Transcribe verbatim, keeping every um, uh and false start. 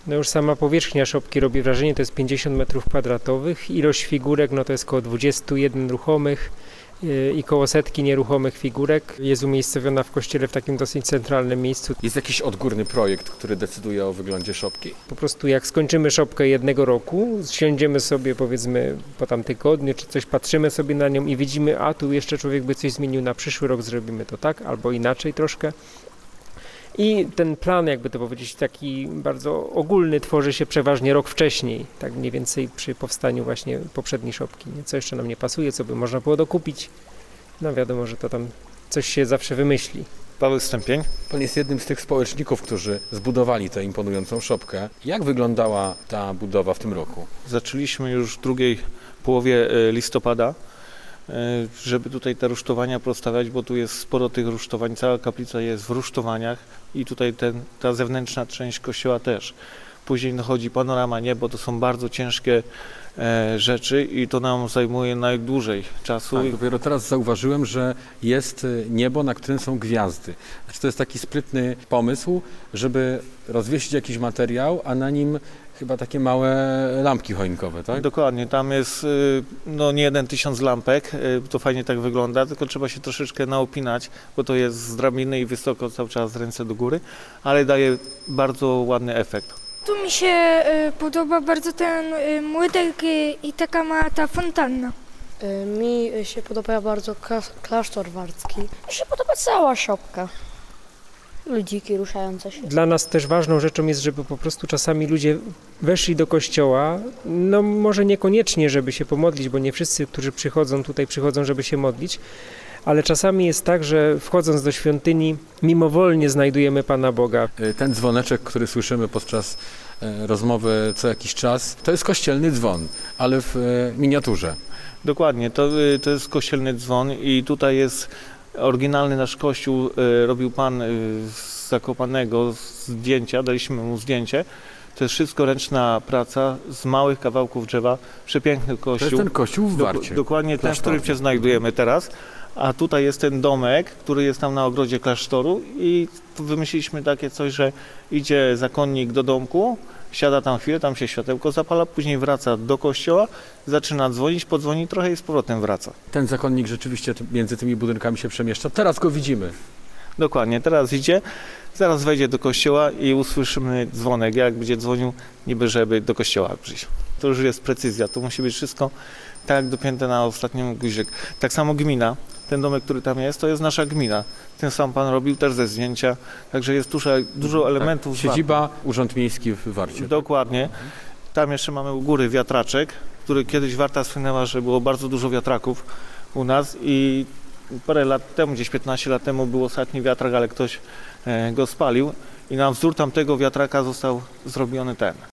No już sama powierzchnia szopki robi wrażenie, to jest pięćdziesiąt metrów kwadratowych. Ilość figurek no to jest około dwadzieścia jeden ruchomych i koło setki nieruchomych figurek. Jest umiejscowiona w kościele w takim dosyć centralnym miejscu. Jest jakiś odgórny projekt, który decyduje o wyglądzie szopki? Po prostu jak skończymy szopkę jednego roku, siądziemy sobie powiedzmy po tam tygodniu czy coś, patrzymy sobie na nią i widzimy, a tu jeszcze człowiek by coś zmienił, na przyszły rok zrobimy to tak albo inaczej troszkę. I ten plan, jakby to powiedzieć, taki bardzo ogólny tworzy się przeważnie rok wcześniej, tak mniej więcej przy powstaniu właśnie poprzedniej szopki. Nie? Co jeszcze nam nie pasuje, co by można było dokupić. No wiadomo, że to tam coś się zawsze wymyśli. Paweł Stępień. Pan jest jednym z tych społeczników, którzy zbudowali tę imponującą szopkę. Jak wyglądała ta budowa w tym roku? Zaczęliśmy już w drugiej połowie listopada, żeby tutaj te rusztowania prostawiać, bo tu jest sporo tych rusztowań, cała kaplica jest w rusztowaniach i tutaj ten, ta zewnętrzna część kościoła też. Później dochodzi panorama niebo, to są bardzo ciężkie e, rzeczy i to nam zajmuje najdłużej czasu. Tak, dopiero teraz zauważyłem, że jest niebo, na którym są gwiazdy. Znaczy, to jest taki sprytny pomysł, żeby rozwiesić jakiś materiał, a na nim chyba takie małe lampki choinkowe, tak? Dokładnie, tam jest no, nie jeden tysiąc lampek, to fajnie tak wygląda, tylko trzeba się troszeczkę naopinać, bo to jest z drabiny i wysoko cały czas ręce do góry, ale daje bardzo ładny efekt. Tu mi się y, podoba bardzo ten y, młodek y, i taka ma ta fontanna. Mi się podoba bardzo klasztor warcki. Mi się podoba cała szopka. Ludziki ruszające się. Dla nas też ważną rzeczą jest, żeby po prostu czasami ludzie weszli do kościoła, no może niekoniecznie, żeby się pomodlić, bo nie wszyscy, którzy przychodzą tutaj, przychodzą, żeby się modlić, ale czasami jest tak, że wchodząc do świątyni, mimowolnie znajdujemy Pana Boga. Ten dzwoneczek, który słyszymy podczas rozmowy co jakiś czas, to jest kościelny dzwon, ale w miniaturze. Dokładnie, to, to jest kościelny dzwon i tutaj jest oryginalny nasz kościół, robił pan z Zakopanego zdjęcia, daliśmy mu zdjęcie. To jest wszystko ręczna praca z małych kawałków drzewa, przepiękny kościół. To jest ten kościół w Warcie. Dok- dokładnie ten, w którym się znajdujemy teraz. A tutaj jest ten domek, który jest tam na ogrodzie klasztoru i wymyśliliśmy takie coś, że idzie zakonnik do domku, siada tam chwilę, tam się światełko zapala, później wraca do kościoła, zaczyna dzwonić, podzwoni trochę i z powrotem wraca. Ten zakonnik rzeczywiście między tymi budynkami się przemieszcza. Teraz go widzimy. Dokładnie, teraz idzie, zaraz wejdzie do kościoła i usłyszymy dzwonek, jak będzie dzwonił, niby żeby do kościoła przyjść. To już jest precyzja, to musi być wszystko tak dopięte na ostatnim guzik. Tak samo gmina, ten domek, który tam jest, to jest nasza gmina. Ten sam pan robił też ze zdjęcia, także jest dużo, dużo elementów. Tak, siedziba, Urząd Miejski w Warcie. Dokładnie. Tam jeszcze mamy u góry wiatraczek, który kiedyś Warta słynęła, że było bardzo dużo wiatraków u nas i parę lat temu, gdzieś piętnaście lat temu był ostatni wiatrak, ale ktoś go spalił i na wzór tamtego wiatraka został zrobiony ten.